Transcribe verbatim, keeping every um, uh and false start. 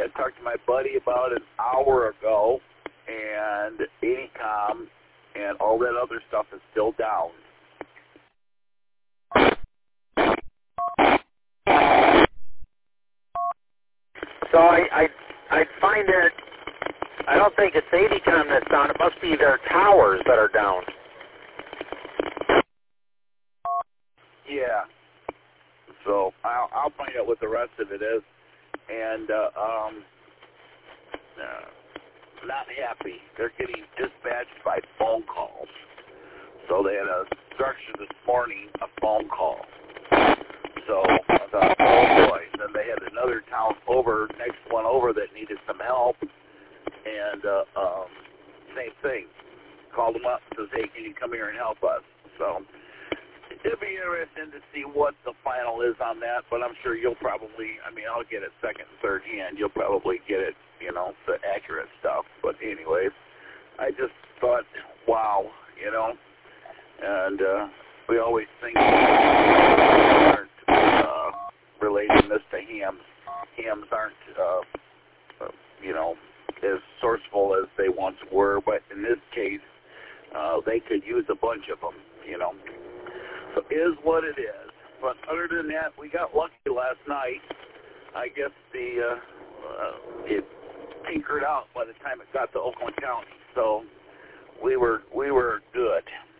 I talked to my buddy about an hour ago, and ADICOM and all that other stuff is still down. So I, I, I find it, I don't think it's ADICOM that's down. It must be their towers that are down. Yeah. So I'll, I'll find out what the rest of it is. And, uh, um, uh, not happy. They're getting dispatched by phone calls. So they had a instruction this morning, a phone call. So I thought, oh boy. Then they had another town over, next one over that needed some help. And, uh, um, same thing. Called them up and says, hey, can you come here and help us? So it'll be interesting to see what the final is on that, but I'm sure you'll probably, I mean, I'll get it second and third hand. You'll probably get it, you know, the accurate stuff. But anyways, I just thought, wow, you know, and uh, we always think aren't uh, relating this to hams. Hams aren't, uh, uh, you know, as sourceful as they once were, but in this case, uh, they could use a bunch of them, you know. So it is what it is. But other than that, we got lucky last night. I guess the uh, uh, it tinkered out by the time it got to Oakland County. So we were we were good.